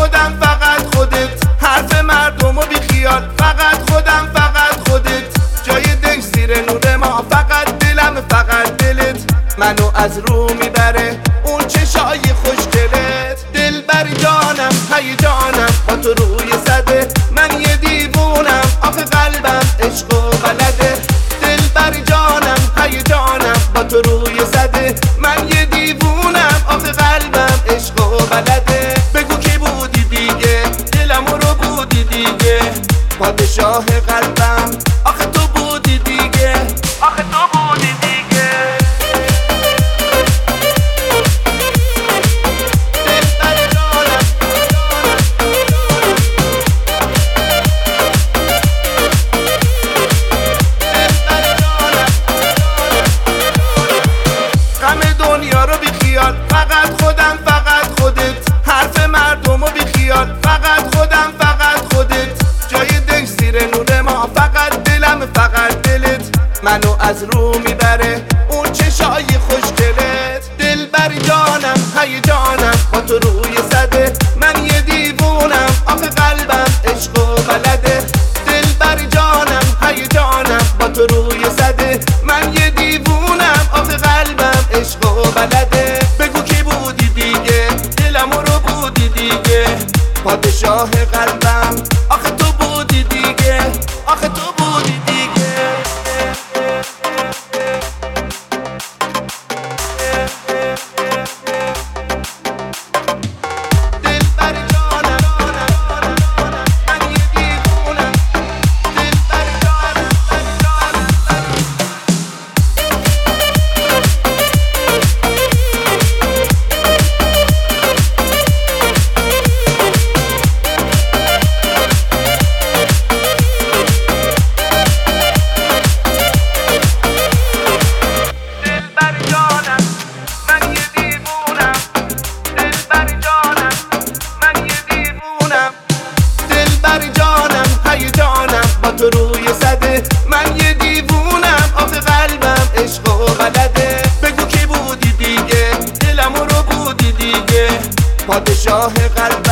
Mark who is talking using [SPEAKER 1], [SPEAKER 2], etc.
[SPEAKER 1] خودم فقط خودت، حرف مردم و بی خیال، فقط خودم فقط خودت، جای دل زیر نور ما، فقط دلم فقط دلت، منو از رو میبره اون چشای خوشگلت. دل بر جانم هیجانم با تو روی زده، من یه دیوونم آخه قلبم عشق و بلده. دل بر جانم هیجانم با تو روی زده، من یه دیوونم آخه قلبم عشق و بلده. بگو کی بودی دیگه، دلم رو بودی دیگه، پادشاه قلبم آخه تو بودی دیگه، آخه تو بودی دیگه. فقط خودم فقط خودت، حرف مردم و بی خیال، فقط خودم فقط خودت، جای دل زیر نور ما، فقط دلم فقط دلت، منو از رو میبره اون چشای خوشگلت. دل بر جانم هیجانم با تو روی زده، من یه دیوونم آخه قلبم عشق و بلده. دل بر جانم هیجانم با تو روی زده، من یه دیوونم آخه قلبم عشق و بلده. پادشاه قلبم آخه تو بودی دیگه، آخه تو بودی دیگه. دل بر جانم من یه دیوونم، دل بر جانم تو روی زده، من یه دیوونم آخه قلبم عشق و بلده. بگو کی بودی دیگه، دلم رو بودی دیگه، پادشاه قلبم